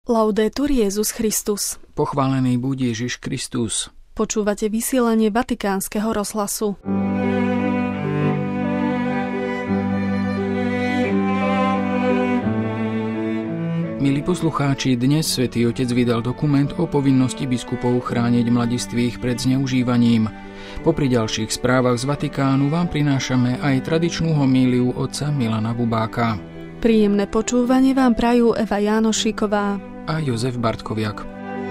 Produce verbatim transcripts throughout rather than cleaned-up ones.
Laudetur Jesus Christus. Pochválený buď Ježiš Kristus. Počúvate vysielanie Vatikánskeho rozhlasu. Milí poslucháči, dnes Svätý Otec vydal dokument o povinnosti biskupov chrániť mladistvých pred zneužívaním. Popri ďalších správach z Vatikánu vám prinášame aj tradičnú homíliu otca Milana Bubáka. Príjemné počúvanie vám prajú Eva Jánošíková a Jozef Bartkoviak.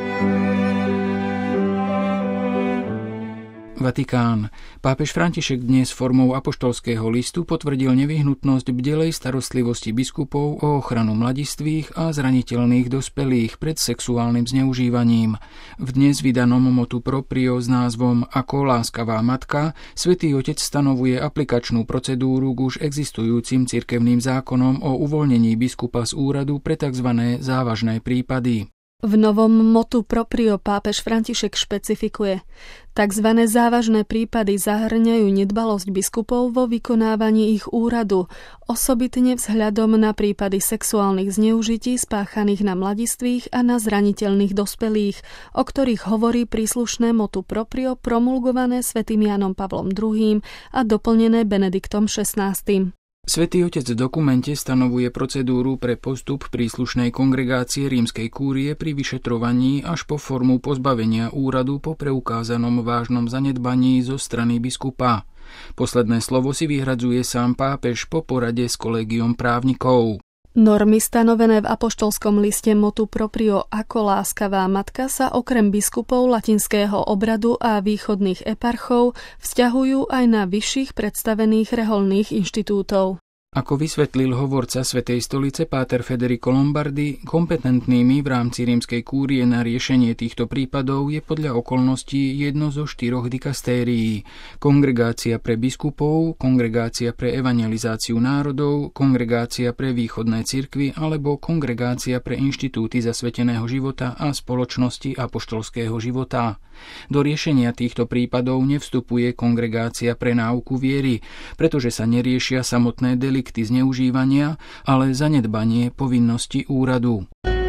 Vatikán. Pápež František dnes formou apoštolského listu potvrdil nevyhnutnosť bdelej starostlivosti biskupov o ochranu mladistvých a zraniteľných dospelých pred sexuálnym zneužívaním. V dnes vydanom motu proprio s názvom Ako láskavá matka Svätý Otec stanovuje aplikačnú procedúru k už existujúcim cirkevným zákonom o uvoľnení biskupa z úradu pre tzv. Závažné prípady. V novom motu proprio pápež František špecifikuje. Takzvané závažné prípady zahŕňajú nedbalosť biskupov vo vykonávaní ich úradu, osobitne vzhľadom na prípady sexuálnych zneužití spáchaných na mladistvých a na zraniteľných dospelých, o ktorých hovorí príslušné motu proprio promulgované svätým Jánom Pavlom druhým a doplnené Benediktom šestnástym. Svätý Otec v dokumente stanovuje procedúru pre postup príslušnej kongregácie rímskej kúrie pri vyšetrovaní až po formu pozbavenia úradu po preukázanom vážnom zanedbaní zo strany biskupa. Posledné slovo si vyhradzuje sám pápež po porade s kolégiom právnikov. Normy stanovené v apoštolskom liste motu proprio Ako láskavá matka sa okrem biskupov latinského obradu a východných eparchov vzťahujú aj na vyšších predstavených reholných inštitútov. Ako vysvetlil hovorca Svätej stolice páter Federico Lombardi, kompetentnými v rámci rímskej kúrie na riešenie týchto prípadov je podľa okolností jedno zo štyroch dikastérií: Kongregácia pre biskupov, Kongregácia pre evangelizáciu národov, Kongregácia pre východné cirkvy alebo Kongregácia pre inštitúty zasveteného života a spoločnosti apoštolského života. Do riešenia týchto prípadov nevstupuje Kongregácia pre náuku viery, pretože sa neriešia samotné delikty zneužívania, ale zanedbanie povinnosti úradu.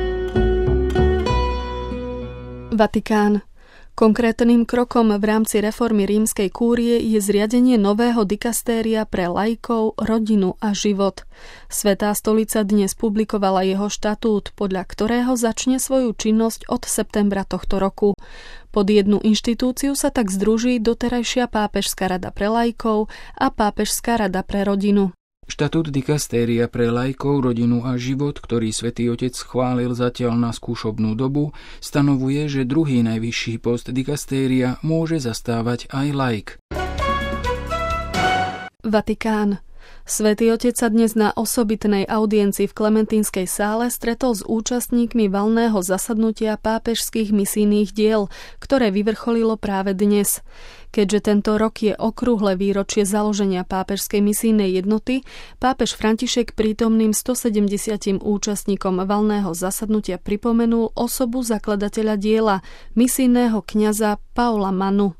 Vatikán. Konkrétnym krokom v rámci reformy rímskej kúrie je zriadenie nového dikastéria pre laikov, rodinu a život. Svätá stolica dnes publikovala jeho štatút, podľa ktorého začne svoju činnosť od septembra tohto roku. Pod jednu inštitúciu sa tak združí doterajšia pápežská rada pre laikov a pápežská rada pre rodinu. Štatút dikastéria pre laikov, rodinu a život, ktorý Svätý Otec schválil zatiaľ na skúšobnú dobu, stanovuje, že druhý najvyšší post dikastéria môže zastávať aj laik. Vatikán. Svätý Otec sa dnes na osobitnej audiencii v Klementínskej sále stretol s účastníkmi valného zasadnutia pápežských misijných diel, ktoré vyvrcholilo práve dnes. Keďže tento rok je okrúhle výročie založenia pápežskej misijnej jednoty, pápež František prítomným stosedemdesiatim účastníkom valného zasadnutia pripomenul osobu zakladateľa diela, misijného kňaza Paola Mannu.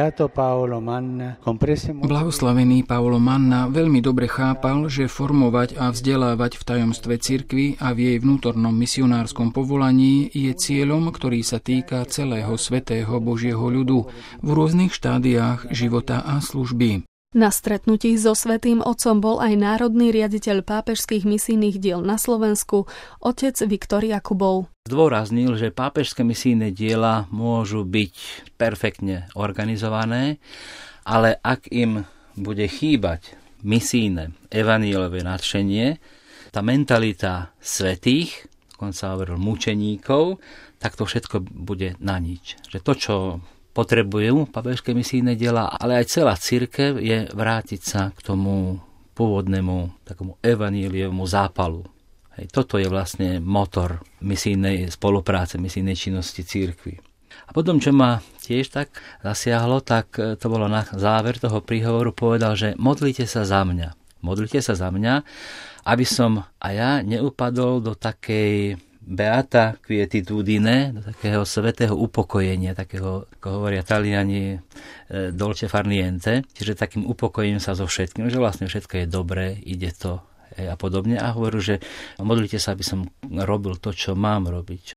Blahoslavený Paolo Manna veľmi dobre chápal, že formovať a vzdelávať v tajomstve cirkvi a v jej vnútornom misionárskom povolaní je cieľom, ktorý sa týka celého svätého Božieho ľudu v rôznych štádiách života a služby. Na stretnutí so Svätým Otcom bol aj národný riaditeľ pápežských misijných diel na Slovensku, otec Viktor Jakubov. Zdôraznil, že pápežské misijné diela môžu byť perfektne organizované, ale ak im bude chýbať misijné evanjeliové nadšenie, tá mentalita svätých, dokonca hovoril mučeníkov, tak to všetko bude na nič. Že to, čo potrebujú pápežské misijné diela, ale aj celá cirkev, je vrátiť sa k tomu pôvodnému takomu evanjeliovému zápalu. Hej, toto je vlastne motor misijnej spolupráce, misijnej činnosti cirkvi. A potom, čo ma tiež tak zasiahlo, tak to bolo na záver toho príhovoru, povedal, že modlite sa za mňa. Modlite sa za mňa, aby som a ja neupadol do takej beata quietitudine, do takého svätého upokojenia, takého, ako hovoria Taliani, dolce far niente, čiže takým upokojením sa so všetkým, že vlastne všetko je dobré, ide to. a podobne. A hovoril, že modlite sa, aby som robil to, čo mám robiť.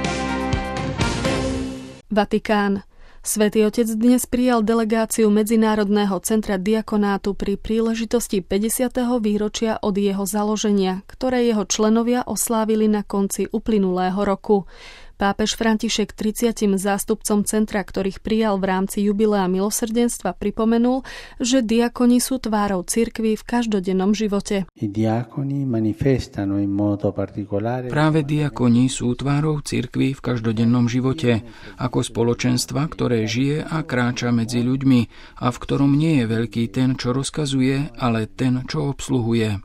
Vatikán. Svätý Otec dnes prijal delegáciu Medzinárodného centra diakonátu pri príležitosti päťdesiateho výročia od jeho založenia, ktoré jeho členovia oslávili na konci uplynulého roku. Pápež František tridsiatim zástupcom centra, ktorých prijal v rámci jubilea milosrdenstva, pripomenul, že diakoni sú tvárou cirkvi v každodennom živote. Práve diakoni sú tvárou cirkvi v každodennom živote, ako spoločenstva, ktoré žije a kráča medzi ľuďmi a v ktorom nie je veľký ten, čo rozkazuje, ale ten, čo obsluhuje.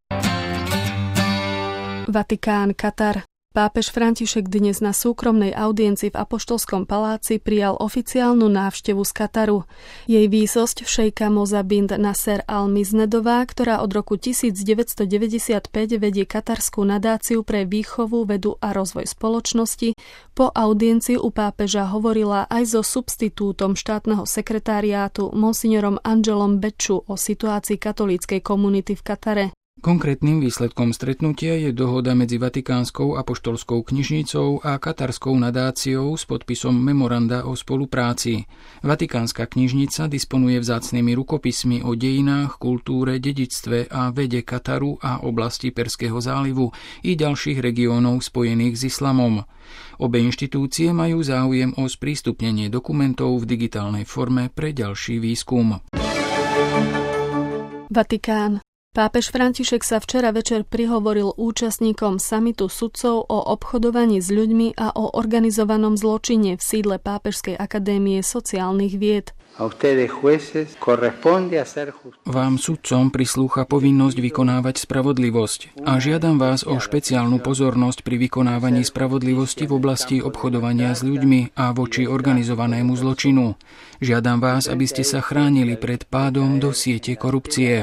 Vatikán, Katar. Pápež František dnes na súkromnej audiencii v Apoštolskom paláci prijal oficiálnu návštevu z Kataru. Jej výsosť šejka Moza bint Nasser al-Miznedová, ktorá od roku devätnásťstodeväťdesiatpäť vedie katarskú nadáciu pre výchovu, vedu a rozvoj spoločnosti, po audiencii u pápeža hovorila aj so substitútom štátneho sekretariátu monsignorom Angelom Beču o situácii katolíckej komunity v Katare. Konkrétnym výsledkom stretnutia je dohoda medzi Vatikánskou apoštolskou knižnicou a katarskou nadáciou s podpisom memoranda o spolupráci. Vatikánska knižnica disponuje vzácnymi rukopismi o dejinách, kultúre, dedičstve a vede Kataru a oblasti Perského zálivu i ďalších regiónov spojených s islamom. Obe inštitúcie majú záujem o sprístupnenie dokumentov v digitálnej forme pre ďalší výskum. Vatikán. Pápež František sa včera večer prihovoril účastníkom samitu sudcov o obchodovaní s ľuďmi a o organizovanom zločine v sídle Pápežskej akadémie sociálnych vied. Vám sudcom prislúcha povinnosť vykonávať spravodlivosť a žiadam vás o špeciálnu pozornosť pri vykonávaní spravodlivosti v oblasti obchodovania s ľuďmi a voči organizovanému zločinu. Žiadam vás, aby ste sa chránili pred pádom do siete korupcie.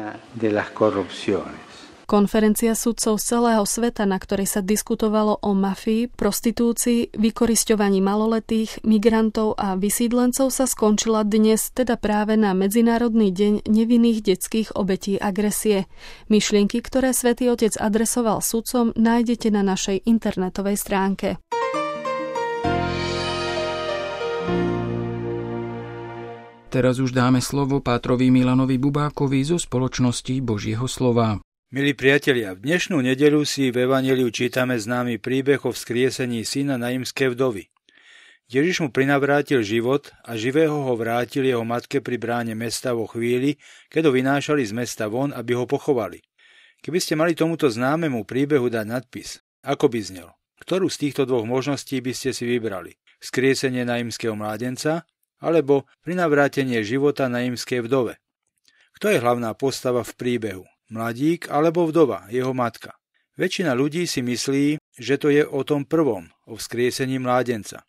Konferencia sudcov z celého sveta, na ktorej sa diskutovalo o mafii, prostitúcii, vykorisťovaní maloletých, migrantov a vysídlencov, sa skončila dnes, teda práve na Medzinárodný deň nevinných detských obetí agresie. Myšlienky, ktoré Svätý Otec adresoval sudcom, nájdete na našej internetovej stránke. Teraz už dáme slovo pátrovi Milanovi Bubákovi zo spoločnosti Božieho slova. Milí priatelia, v dnešnú nedeľu si v evanjeliu čítame známy príbeh o vzkriesení syna naimskej vdovy. Ježiš mu prinavrátil život a živého ho vrátil jeho matke pri bráne mesta vo chvíli, keď ho vynášali z mesta von, aby ho pochovali. Keby ste mali tomuto známemu príbehu dať nadpis, ako by znel? Ktorú z týchto dvoch možností by ste si vybrali? Vzkriesenie naimského mládenca alebo prinavrátenie života naimskej vdove? Kto je hlavná postava v príbehu? Mladík alebo vdova, jeho matka? Väčšina ľudí si myslí, že to je o tom prvom, o vzkriesení mládenca.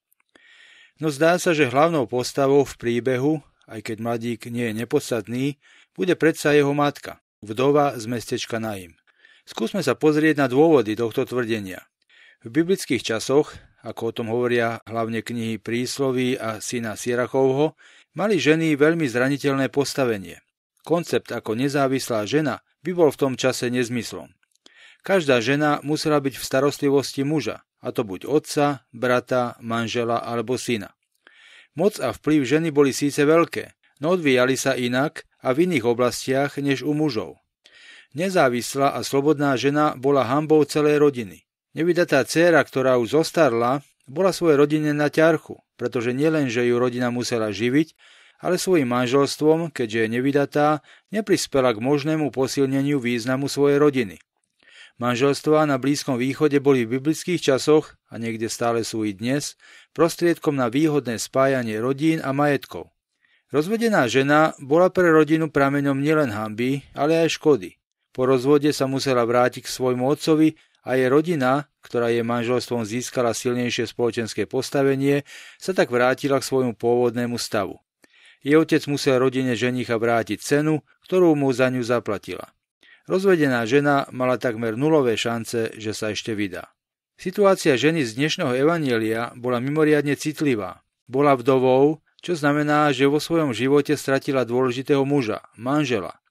No zdá sa, že hlavnou postavou v príbehu, aj keď mladík nie je nepodstatný, bude predsa jeho matka, vdova z mestečka Naim. Skúsme sa pozrieť na dôvody tohto tvrdenia. V biblických časoch, ako o tom hovoria hlavne knihy Prísloví a syna Sirachovho, mali ženy veľmi zraniteľné postavenie. Koncept ako nezávislá žena by bol v tom čase nezmyslom. Každá žena musela byť v starostlivosti muža, a to buď otca, brata, manžela alebo syna. Moc a vplyv ženy boli síce veľké, no odvíjali sa inak a v iných oblastiach než u mužov. Nezávislá a slobodná žena bola hanbou celej rodiny. Nevydatá dcéra, ktorá už zostarla, bola svojej rodine na ťarchu, pretože nielen, že ju rodina musela živiť, ale svojím manželstvom, keďže je nevydatá, neprispela k možnému posilneniu významu svojej rodiny. Manželstvá na Blízkom východe boli v biblických časoch, a niekde stále sú i dnes, prostriedkom na výhodné spájanie rodín a majetkov. Rozvedená žena bola pre rodinu prameňom nielen hanby, ale aj škody. Po rozvode sa musela vrátiť k svojmu otcovi a jej rodina, ktorá jej manželstvom získala silnejšie spoločenské postavenie, sa tak vrátila k svojmu pôvodnému stavu. Jej otec musel rodine ženicha vrátiť cenu, ktorú mu za ňu zaplatila. Rozvedená žena mala takmer nulové šance, že sa ešte vydá. Situácia ženy z dnešného evanjelia bola mimoriadne citlivá. Bola vdovou, čo znamená, že vo svojom živote stratila dôležitého muža, manžela,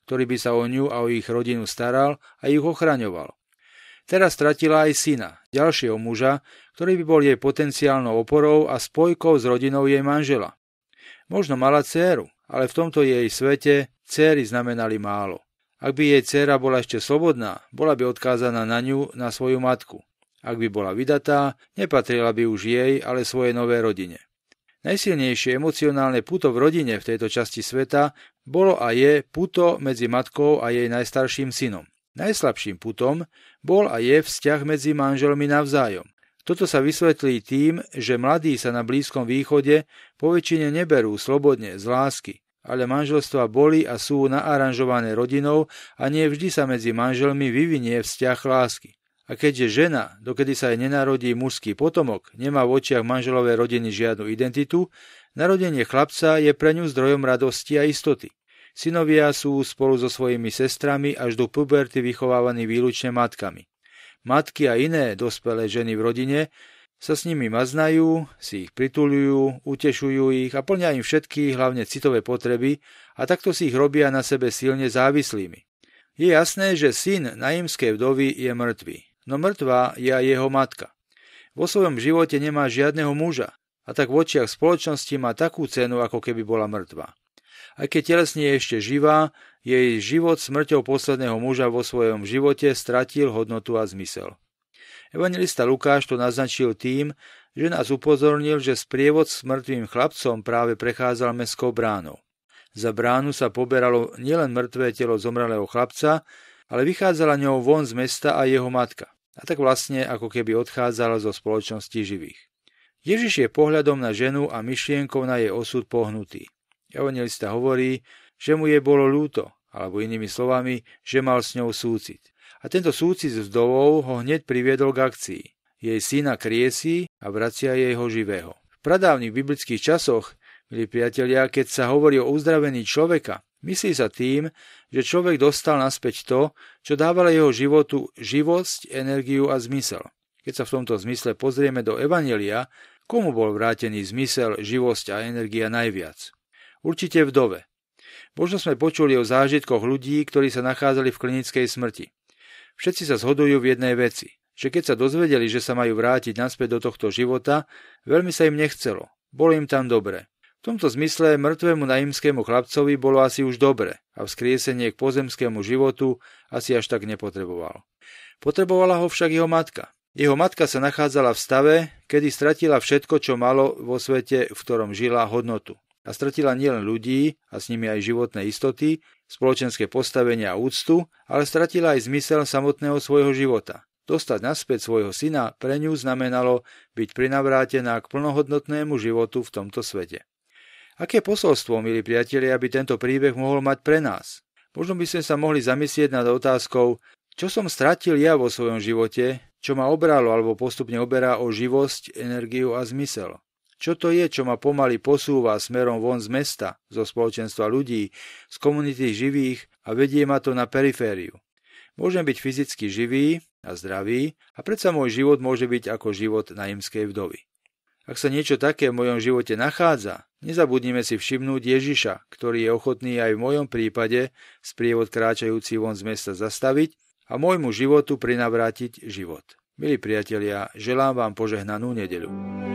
ktorý by sa o ňu a o ich rodinu staral a ich ochraňoval. Teraz stratila aj syna, ďalšieho muža, ktorý by bol jej potenciálnou oporou a spojkou s rodinou jej manžela. Možno mala dcéru, ale v tomto jej svete dcéry znamenali málo. Ak by jej dcéra bola ešte slobodná, bola by odkázaná na ňu, na svoju matku. Ak by bola vydatá, nepatrila by už jej, ale svojej novej rodine. Najsilnejšie emocionálne puto v rodine v tejto časti sveta bolo a je puto medzi matkou a jej najstarším synom. Najslabším putom bol a je vzťah medzi manželmi navzájom. Toto sa vysvetlí tým, že mladí sa na Blízkom východe poväčšine neberú slobodne z lásky, ale manželstvá boli a sú naaranžované rodinou a nie vždy sa medzi manželmi vyvinie vzťah lásky. A keďže žena, dokedy sa jej nenarodí mužský potomok, nemá v očiach manželovej rodiny žiadnu identitu, narodenie chlapca je pre ňu zdrojom radosti a istoty. Synovia sú spolu so svojimi sestrami až do puberty vychovávaní výlučne matkami. Matky a iné dospelé ženy v rodine sa s nimi maznajú, si ich prituľujú, utešujú ich a plnia im všetky, hlavne citové potreby a takto si ich robia na sebe silne závislými. Je jasné, že syn najímskej vdovy je mŕtvý, no mŕtvá je aj jeho matka. Vo svojom živote nemá žiadneho muža a tak v očiach spoločnosti má takú cenu, ako keby bola mŕtvá. Aj keď telesne je ešte živá, jej život smrťou posledného muža vo svojom živote stratil hodnotu a zmysel. Evanjelista Lukáš to naznačil tým, že nás upozornil, že sprievod s mŕtvým chlapcom práve prechádzal mestskou bránou. Za bránu sa poberalo nielen mŕtvé telo zomrelého chlapca, ale vychádzala ňou von z mesta a jeho matka. A tak vlastne ako keby odchádzala zo spoločnosti živých. Ježiš je pohľadom na ženu a myšlienkou na jej osud pohnutý. Evanjelista hovorí, že mu jej bolo ľúto, alebo inými slovami, že mal s ňou súcit. A tento súcit s vdovou ho hneď priviedol k akcii. Jej syna kriesí a vracia jej ho živého. V pradávnych biblických časoch, milí priatelia, keď sa hovorí o uzdravení človeka, myslí sa tým, že človek dostal naspäť to, čo dávalo jeho životu živosť, energiu a zmysel. Keď sa v tomto zmysle pozrieme do Evanjelia, komu bol vrátený zmysel, živosť a energia najviac? Určite vdove. Možno sme počuli o zážitkoch ľudí, ktorí sa nachádzali v klinickej smrti. Všetci sa zhodujú v jednej veci, že keď sa dozvedeli, že sa majú vrátiť naspäť do tohto života, veľmi sa im nechcelo. Bolo im tam dobre. V tomto zmysle mŕtvemu najímskému chlapcovi bolo asi už dobre a vzkriesenie k pozemskému životu asi až tak nepotreboval. Potrebovala ho však jeho matka. Jeho matka sa nachádzala v stave, kedy stratila všetko, čo malo vo svete, v ktorom žila, hodnotu. A stratila nielen ľudí a s nimi aj životné istoty, spoločenské postavenie a úctu, ale stratila aj zmysel samotného svojho života. Dostať naspäť svojho syna pre ňu znamenalo byť prinavrátená k plnohodnotnému životu v tomto svete. Aké posolstvo, milí priatelia, aby tento príbeh mohol mať pre nás? Možno by sme sa mohli zamyslieť nad otázkou, čo som stratil ja vo svojom živote, čo ma obralo alebo postupne oberá o živosť, energiu a zmysel. Čo to je, čo ma pomaly posúva smerom von z mesta, zo spoločenstva ľudí, z komunity živých a vedie ma to na perifériu. Môžem byť fyzicky živý a zdravý a predsa môj život môže byť ako život najímskej vdovy. Ak sa niečo také v mojom živote nachádza, nezabudnime si všimnúť Ježiša, ktorý je ochotný aj v mojom prípade sprievod kráčajúci von z mesta zastaviť a môjmu životu prinavrátiť život. Milí priatelia, želám vám požehnanú nedeľu.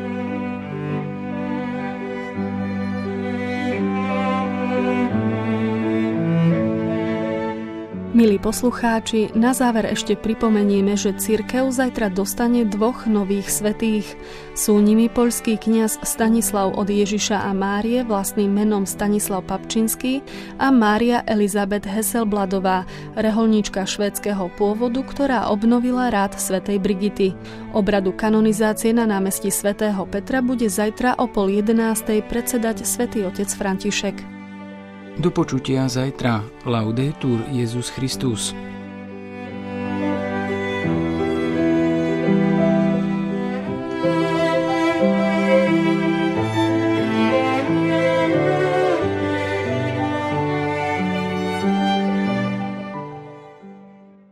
Milí poslucháči, na záver ešte pripomenieme, že cirkev zajtra dostane dvoch nových svätých. Sú nimi poľský kňaz Stanislav od Ježiša a Márie vlastným menom Stanislav Papčinský a Mária Elizabeth Heselbladová, reholníčka švédskeho pôvodu, ktorá obnovila rád svätej Brigity. Obradu kanonizácie na námestí svätého Petra bude zajtra o pol jedenástej predsedať svätý otec František. Do počutia zajtra. Laudetur Jesus Christus.